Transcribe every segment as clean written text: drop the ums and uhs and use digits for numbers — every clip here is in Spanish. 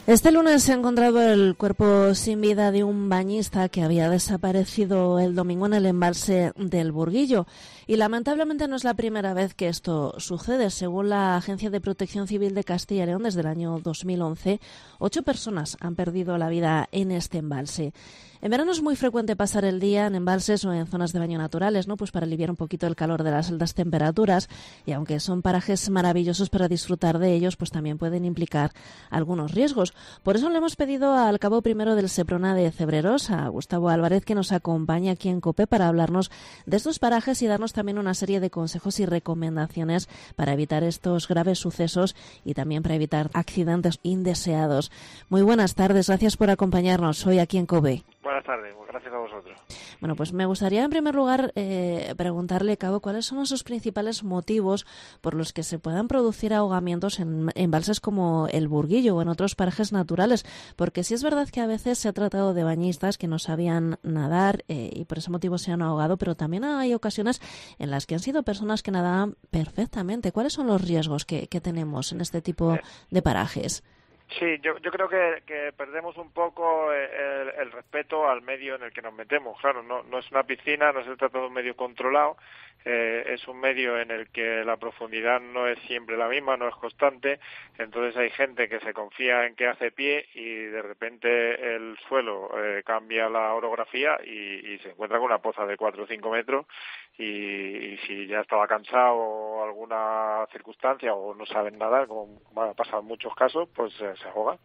Este lunes se ha encontrado el cuerpo sin vida de un bañista que había desaparecido el domingo en el embalse del Burguillo. Y lamentablemente no es la primera vez que esto sucede. Según la Agencia de Protección Civil de Castilla y León, desde el año 2011, 8 personas han perdido la vida en este embalse. En verano es muy frecuente pasar el día en embalses o en zonas de baño naturales, ¿no? Pues para aliviar un poquito el calor de las altas temperaturas, y aunque son parajes maravillosos para disfrutar de ellos, pues también pueden implicar algunos riesgos. Por eso le hemos pedido al cabo primero del Seprona de Cebreros, a Gustavo Álvarez, que nos acompañe aquí en COPE para hablarnos de estos parajes y darnos también una serie de consejos y recomendaciones para evitar estos graves sucesos y también para evitar accidentes indeseados. Muy buenas tardes, gracias por acompañarnos hoy aquí en COPE. Buenas tardes, gracias a vosotros. Bueno, pues me gustaría en primer lugar preguntarle, Cabo, cuáles son esos principales motivos por los que se puedan producir ahogamientos en embalses como el Burguillo o en otros parajes naturales, porque sí es verdad que a veces se ha tratado de bañistas que no sabían nadar y por ese motivo se han ahogado, pero también hay ocasiones en las que han sido personas que nadaban perfectamente. ¿Cuáles son los riesgos que tenemos en este tipo de parajes? Sí, yo creo que perdemos un poco el respeto al medio en el que nos metemos. Claro, no es una piscina, no se trata de un medio controlado, es un medio en el que la profundidad no es siempre la misma, no es constante. Entonces hay gente que se confía en que hace pie y de repente el suelo cambia la orografía y se encuentra con una poza de 4 o 5 metros y si ya estaba cansado o alguna circunstancia o no saben nadar, como ha pasado en muchos casos, pues se ahogan.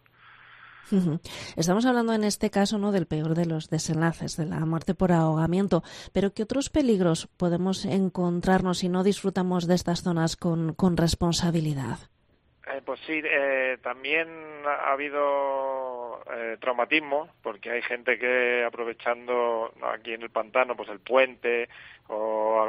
Estamos hablando en este caso, ¿no?, del peor de los desenlaces, de la muerte por ahogamiento, pero ¿qué otros peligros podemos encontrarnos si no disfrutamos de estas zonas con responsabilidad? Pues sí, también ha habido traumatismo, porque hay gente que aprovechando aquí en el pantano pues el puente o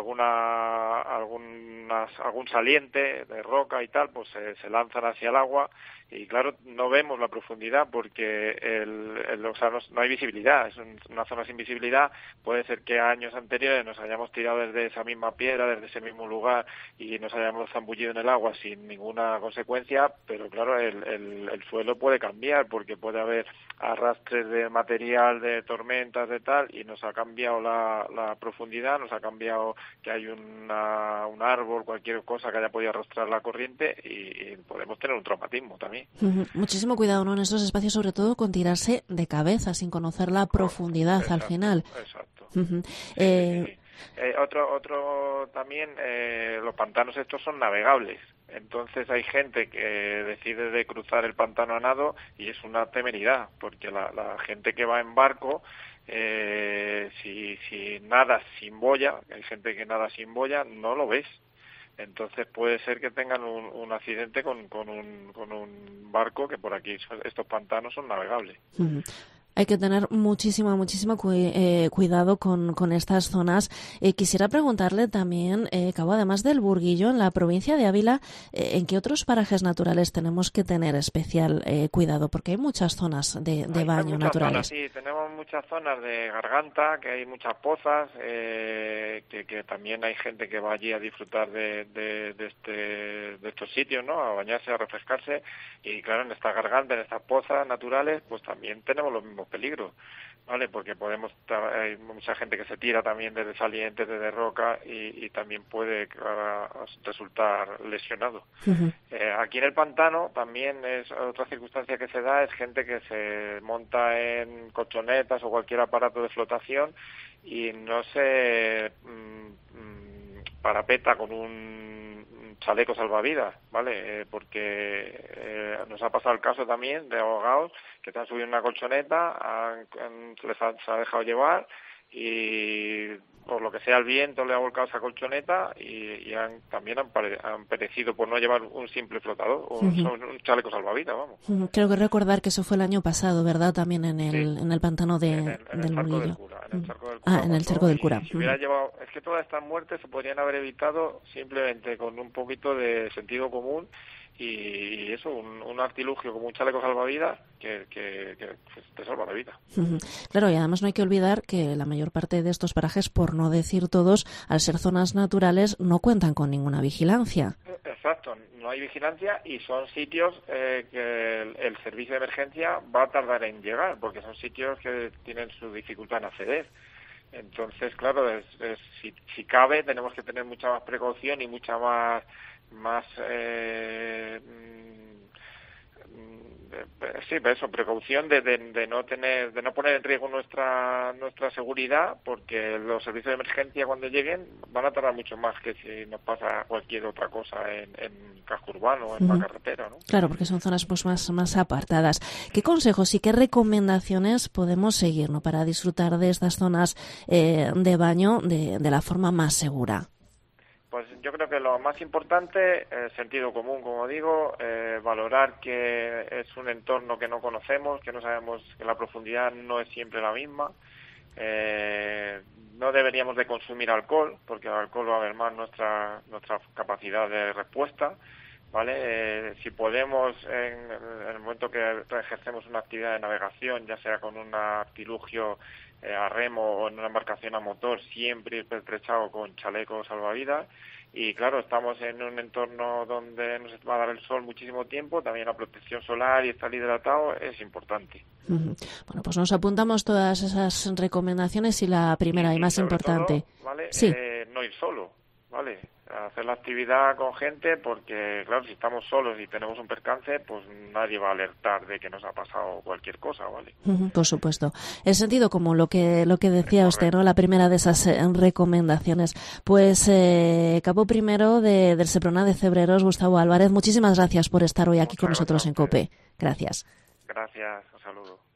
algún saliente de roca y tal, pues se lanzan hacia el agua y claro, no vemos la profundidad porque no hay visibilidad, es una zona sin visibilidad. Puede ser que años anteriores nos hayamos tirado desde esa misma piedra, desde ese mismo lugar y nos hayamos zambullido en el agua sin ninguna consecuencia, pero claro, el suelo puede cambiar porque puede haber arrastres de material, de tormentas, de tal, y nos ha cambiado la profundidad, nos ha cambiado que hay un árbol, cualquier cosa que haya podido arrastrar la corriente y podemos tener un traumatismo también. Muchísimo cuidado, ¿no?, en estos espacios, sobre todo con tirarse de cabeza sin conocer la profundidad al final. Exacto. Sí. Otro también, los pantanos estos son navegables. Entonces hay gente que decide de cruzar el pantano a nado y es una temeridad, porque la gente que va en barco, si nada sin boya, hay gente que nada sin boya, no lo ves. Entonces puede ser que tengan un accidente con un barco, que por aquí estos pantanos son navegables. Hay que tener muchísimo cuidado con estas zonas. Quisiera preguntarle también, Cabo, además del Burguillo, en la provincia de Ávila, ¿en qué otros parajes naturales tenemos que tener especial cuidado? Porque hay muchas zonas de baño naturales. Sí, tenemos muchas zonas de garganta, que hay muchas pozas, que también hay gente que va allí a disfrutar de estos sitios, ¿no?, a bañarse, a refrescarse. Y claro, en estas gargantas, en estas pozas naturales, pues también tenemos los mismos peligros, ¿vale? Porque hay mucha gente que se tira también desde salientes, desde roca y también puede resultar lesionado. Aquí en el pantano también es otra circunstancia que se da, es gente que se monta en colchonetas o cualquier aparato de flotación y no se parapeta con un chaleco salvavidas, ¿vale? Porque nos ha pasado el caso también de ahogados que se han subido en una colchoneta, se ha dejado llevar y por lo que sea el viento le ha volcado esa colchoneta y también han perecido por no llevar un simple flotador o un chaleco salvavidas, vamos. Creo que recordar que eso fue el año pasado, ¿verdad? También en el pantano del Burguillo. En el Charco del Cura. Si hubiera llevado, es que todas estas muertes se podrían haber evitado simplemente con un poquito de sentido común y eso, un artilugio como un chaleco salvavidas que te salva la vida. Claro, y además no hay que olvidar que la mayor parte de estos parajes, por no decir todos, al ser zonas naturales, no cuentan con ninguna vigilancia. exacto, no hay vigilancia y son sitios que el servicio de emergencia va a tardar en llegar, porque son sitios que tienen su dificultad en acceder. Entonces, claro, si cabe, tenemos que tener mucha más precaución y mucha más precaución de no poner en riesgo nuestra seguridad, porque los servicios de emergencia cuando lleguen van a tardar mucho más que si nos pasa cualquier otra cosa en casco urbano o en la carretera, ¿no? Claro, porque son zonas pues más apartadas. ¿Qué consejos y qué recomendaciones podemos seguir, ¿no?, para disfrutar de estas zonas de baño de la forma más segura? Pues yo creo que lo más importante es sentido común, como digo, valorar que es un entorno que no conocemos, que no sabemos, que la profundidad no es siempre la misma. No deberíamos de consumir alcohol, porque el alcohol va a mermar nuestra capacidad de respuesta, ¿vale? Si podemos, en el momento que ejercemos una actividad de navegación, ya sea con un artilugio a remo o en una embarcación a motor, siempre ir pertrechado con chaleco salvavidas. Y claro, estamos en un entorno donde nos va a dar el sol muchísimo tiempo, también la protección solar y estar hidratado es importante. Bueno, pues nos apuntamos todas esas recomendaciones y la primera y más importante. Todo, ¿vale? Sí. No ir solo, ¿vale? Hacer la actividad con gente, porque claro, si estamos solos y tenemos un percance, pues nadie va a alertar de que nos ha pasado cualquier cosa, ¿vale? Por supuesto. El sentido común, lo que decía usted, ¿no? La primera de esas recomendaciones. Pues cabo primero del Seprona de Cebreros, Gustavo Álvarez, muchísimas gracias por estar hoy aquí con nosotros en COPE. Gracias. Gracias, un saludo.